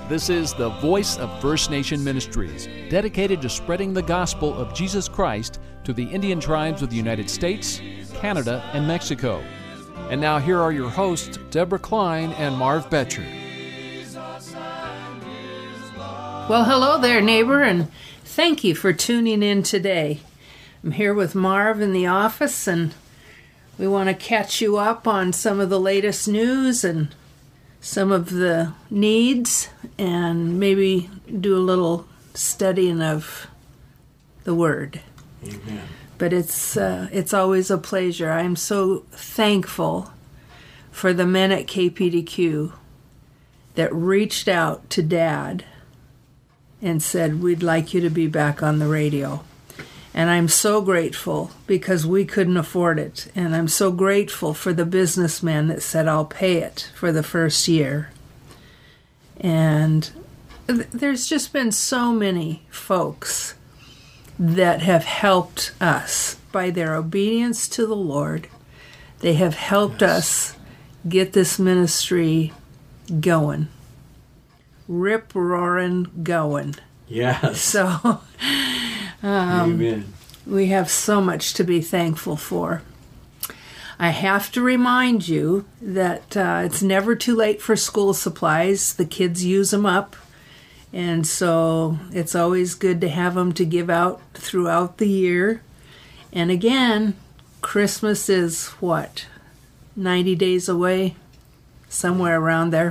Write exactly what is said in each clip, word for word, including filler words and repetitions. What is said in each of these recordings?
This is the Voice of First Nation Ministries, dedicated to spreading the gospel of Jesus Christ to the Indian tribes of the United States, Canada, and Mexico. And now here are your hosts, Deborah Klein and Marv Betcher. Well, hello there, neighbor, and thank you for tuning in today. I'm here with Marv in the office, and we want to catch you up on some of the latest news and some of the needs, and maybe do a little studying of the Word. Amen. But it's uh, it's always a pleasure. I'm so thankful for the men at K P D Q that reached out to Dad and said, we'd like you to be back on the radio. And I'm so grateful because we couldn't afford it. And I'm so grateful for the businessman that said, I'll pay it for the first year. And th- there's just been so many folks that have helped us by their obedience to the Lord. They have helped yes. us get this ministry going. Rip-roaring going. Yes. So... Um, Amen. We have so much to be thankful for. I have to remind you that uh, it's never too late for school supplies. The kids use them up, and so it's always good to have them to give out throughout the year. And again, Christmas is, what, ninety days away? Somewhere around there.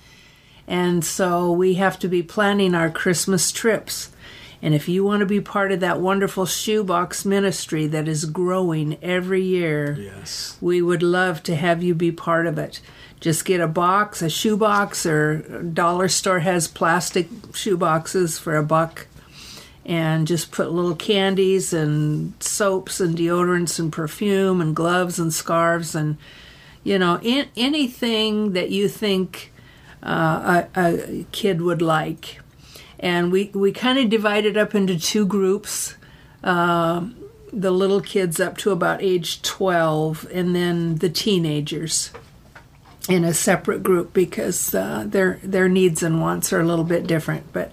And so we have to be planning our Christmas trips. And if you want to be part of that wonderful shoebox ministry that is growing every year, yes. we would love to have you be part of it. Just get a box, a shoebox, or dollar store has plastic shoeboxes for a buck, and just put little candies and soaps and deodorants and perfume and gloves and scarves and, you know, in, anything that you think uh, a, a kid would like. And we, we kind of divided up into two groups, uh, the little kids up to about age twelve, and then the teenagers in a separate group because uh, their their needs and wants are a little bit different. But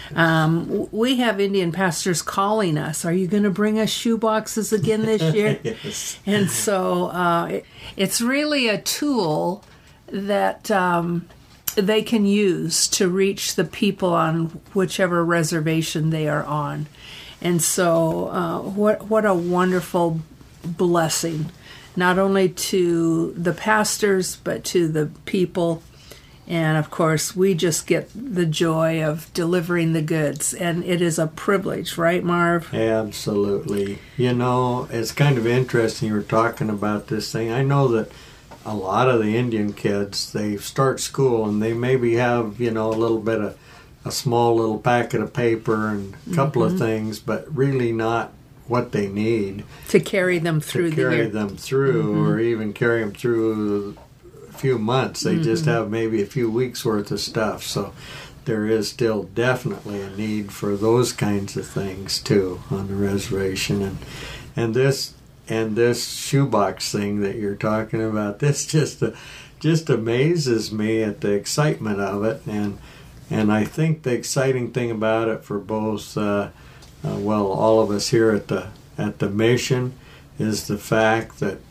um, we have Indian pastors calling us, are you going to bring us shoeboxes again this year? Yes. And so uh, it, it's really a tool that... Um, they can use to reach the people on whichever reservation they are on. And so uh, what what a wonderful blessing, not only to the pastors, but to the people. And, of course, we just get the joy of delivering the goods. And it is a privilege, right, Marv? Absolutely. You know, it's kind of interesting you were talking about this thing. I know that a lot of the Indian kids, they start school and they maybe have, you know, a little bit of a small little packet of paper and a couple mm-hmm. of things, but really not what they need to carry them through to carry the year. them through mm-hmm. or even carry them through a few months. They mm-hmm. just have maybe a few weeks worth of stuff. So there is still definitely a need for those kinds of things too on the reservation. And and this And this shoebox thing that you're talking about, this just uh, just amazes me at the excitement of it. And and I think the exciting thing about it for both, uh, uh, well, all of us here at the at the mission is the fact that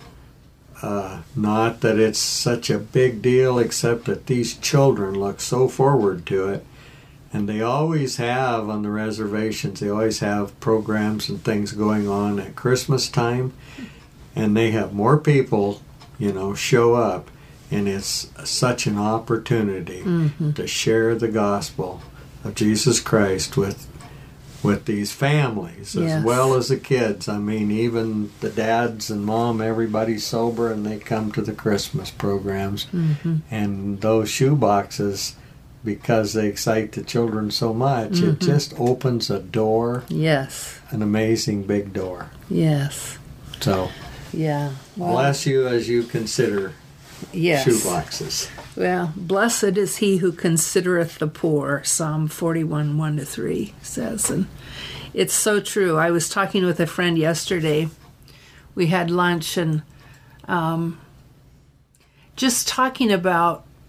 uh, not that it's such a big deal, except that these children look so forward to it. And they always have on the reservations, they always have programs and things going on at Christmas time. And they have more people, you know, show up. And it's such an opportunity mm-hmm. to share the gospel of Jesus Christ with with these families as yes. well as the kids. I mean, even the dads and mom, everybody's sober and they come to the Christmas programs. Mm-hmm. And those shoe boxes, because they excite the children so much, mm-hmm. it just opens a door. Yes. An amazing big door. Yes. So, yeah. Well, bless you as you consider yes. shoe boxes. Well, blessed is he who considereth the poor, Psalm forty-one, one to three says. And it's so true. I was talking with a friend yesterday. We had lunch and um, just talking about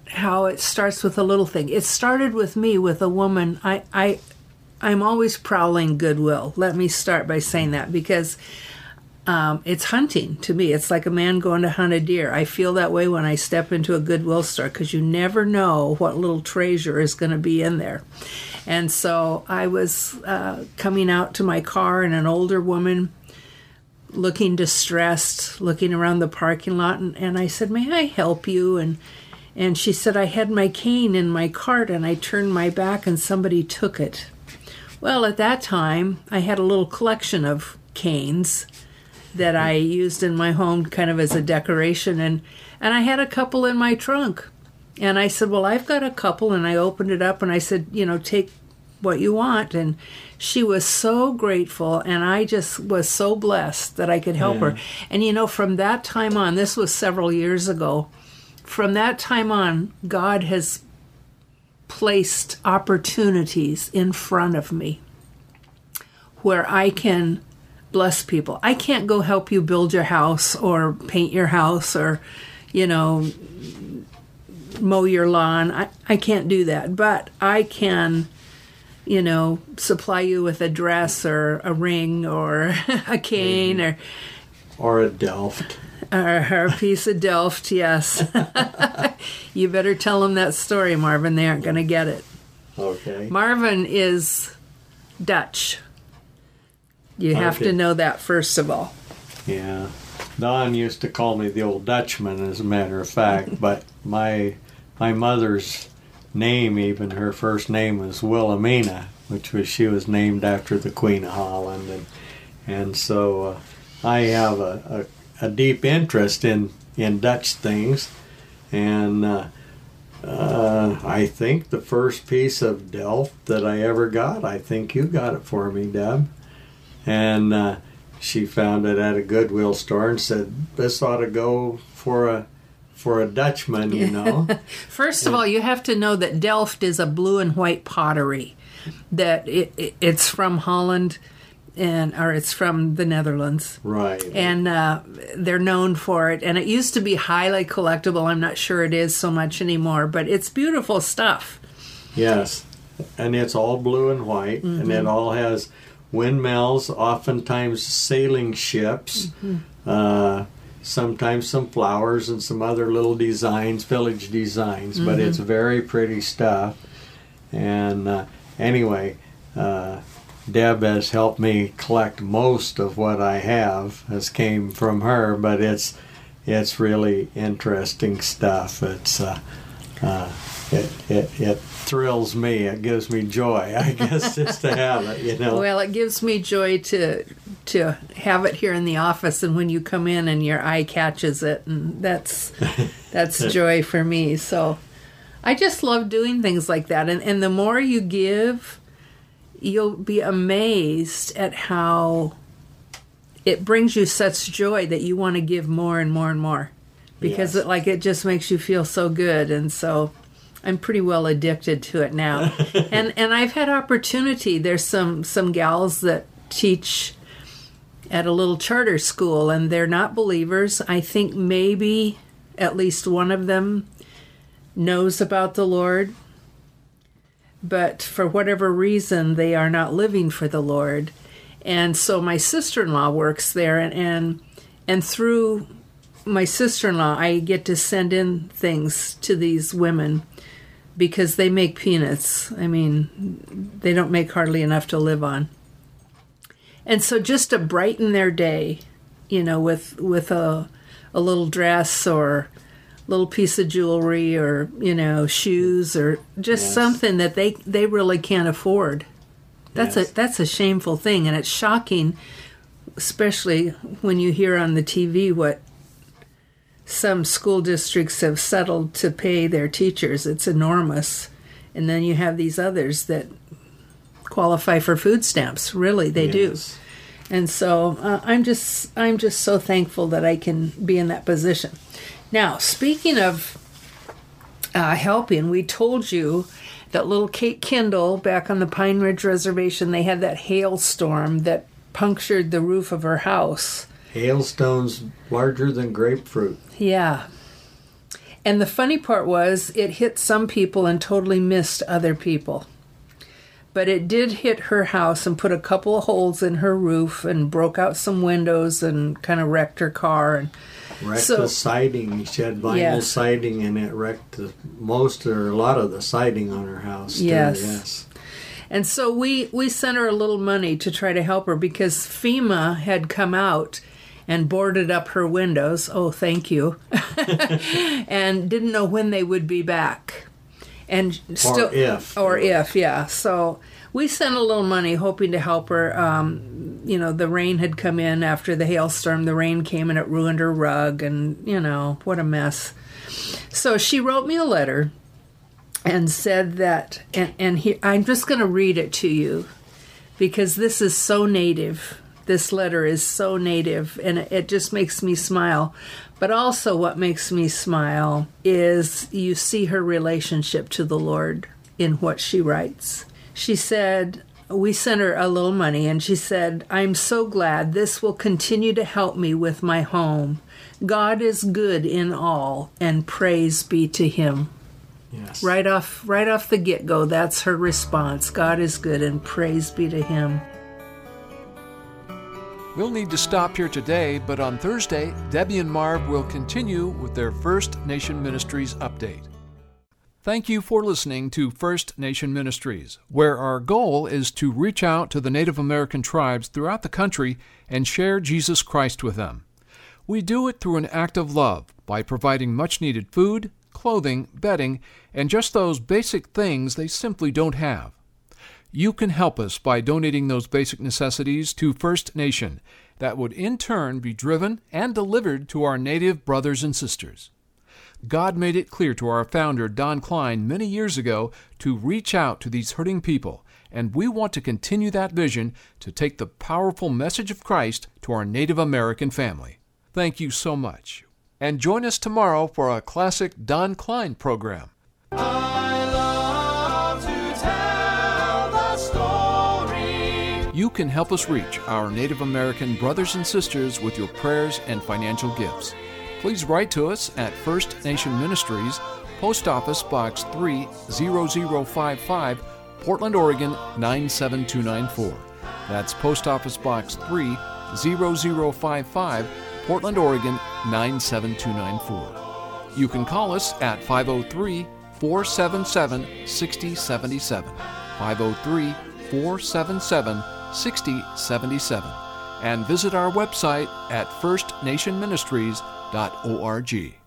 how it starts with a little thing. It started with me with a woman. I, I, I'm always prowling Goodwill. Let me start by saying that, because um, it's hunting to me. It's like a man going to hunt a deer. I feel that way when I step into a Goodwill store, because you never know what little treasure is going to be in there. And so I was uh, coming out to my car, and an older woman, looking distressed, looking around the parking lot, and, and I said, "May I help you?" And and she said, "I had my cane in my cart, and I turned my back, and somebody took it." Well, at that time, I had a little collection of canes that I used in my home kind of as a decoration, and, and I had a couple in my trunk. And I said, "Well, I've got a couple," and I opened it up, and I said, you know, "Take what you want." And she was so grateful, and I just was so blessed that I could help Yeah. her. And you know, from that time on, this was several years ago, from that time on, God has placed opportunities in front of me where I can bless people. I can't go help you build your house or paint your house or, you know, mow your lawn. I, I can't do that, but I can, you know, supply you with a dress or a ring or a cane mm. or or a Delft. Or, or a piece of Delft, yes. You better tell them that story, Marvin. They aren't going to get it. Okay. Marvin is Dutch. You have okay. to know that first of all. Yeah. Don used to call me the old Dutchman, as a matter of fact, but my my mother's name, even her first name, was Wilhelmina, which was she was named after the Queen of Holland, and and so uh, I have a, a, a deep interest in, in Dutch things, and uh, uh, I think the first piece of Delft that I ever got, I think you got it for me, Deb, and uh, she found it at a Goodwill store and said, "This ought to go for a for a Dutchman, you know." First of all, you have to know that Delft is a blue and white pottery. That it, it it's from Holland, and or it's from the Netherlands, right? And uh, they're known for it. And it used to be highly collectible. I'm not sure it is so much anymore, but it's beautiful stuff. Yes, and it's all blue and white, mm-hmm. and it all has windmills, oftentimes sailing ships, mm-hmm. uh, sometimes some flowers and some other little designs, village designs, mm-hmm. but it's very pretty stuff. And uh, anyway, uh, Deb has helped me collect most of what I have, has came from her, but it's it's really interesting stuff. It's uh, uh, it, it it thrills me. It gives me joy, I guess, just to have it, you know. Well, it gives me joy to to have it here in the office, and when you come in and your eye catches it, and that's that's joy for me. So I just love doing things like that, and and the more you give, you'll be amazed at how it brings you such joy that you want to give more and more and more, because yes. it like it just makes you feel so good. And so I'm pretty well addicted to it now. and and I've had opportunity. There's some some gals that teach at a little charter school, and they're not believers. I think maybe at least one of them knows about the Lord, but for whatever reason they are not living for the Lord. And so my sister-in-law works there, and and, and through my sister-in-law I get to send in things to these women, because they make peanuts. I mean, they don't make hardly enough to live on. And so just to brighten their day, you know, with with a a little dress or little piece of jewelry or, you know, shoes or just yes. something that they, they really can't afford. That's yes. a that's a shameful thing, and it's shocking, especially when you hear on the T V what some school districts have settled to pay their teachers. It's enormous. And then you have these others that qualify for food stamps. Really, they yes. do. And so uh, I'm just I'm just so thankful that I can be in that position. Now, speaking of uh, helping, we told you that little Kate Kindle back on the Pine Ridge Reservation, they had that hailstorm that punctured the roof of her house. Hailstones larger than grapefruit. Yeah. And the funny part was it hit some people and totally missed other people. But it did hit her house and put a couple of holes in her roof and broke out some windows and kind of wrecked her car. And wrecked so, the siding. She had vinyl yes. siding, and it wrecked the, most or a lot of the siding on her house. Too. Yes. Yes. And so we, we sent her a little money to try to help her because FEMA had come out and boarded up her windows. Oh, thank you. And didn't know when they would be back. And still, or if. Or if, yeah. So we sent a little money hoping to help her. Um, you know, the rain had come in after the hailstorm. The rain came and it ruined her rug. And, you know, what a mess. So she wrote me a letter and said that, and, and he, I'm just going to read it to you because this is so native. This letter is so native, and it, it just makes me smile. But also what makes me smile is you see her relationship to the Lord in what she writes. She said, we sent her a little money, and she said, I'm so glad this will continue to help me with my home. God is good in all, and praise be to him. Yes. Right off, right off the get-go, that's her response. God is good, and praise be to him. We'll need to stop here today, but on Thursday, Debbie and Marv will continue with their First Nation Ministries update. Thank you for listening to First Nation Ministries, where our goal is to reach out to the Native American tribes throughout the country and share Jesus Christ with them. We do it through an act of love by providing much-needed food, clothing, bedding, and just those basic things they simply don't have. You can help us by donating those basic necessities to First Nation that would in turn be driven and delivered to our Native brothers and sisters. God made it clear to our founder, Don Klein, many years ago to reach out to these hurting people, and we want to continue that vision to take the powerful message of Christ to our Native American family. Thank you so much. And join us tomorrow for a classic Don Klein program. You can help us reach our Native American brothers and sisters with your prayers and financial gifts. Please write to us at First Nation Ministries, Post Office Box three zero zero five five, Portland, Oregon nine seven two nine four. That's Post Office Box three zero zero five five, Portland, Oregon nine seven two nine four. You can call us at five oh three, four seven seven, six oh seven seven, five oh three, four seven seven, six oh seven seven, and visit our website at first nation ministries dot org.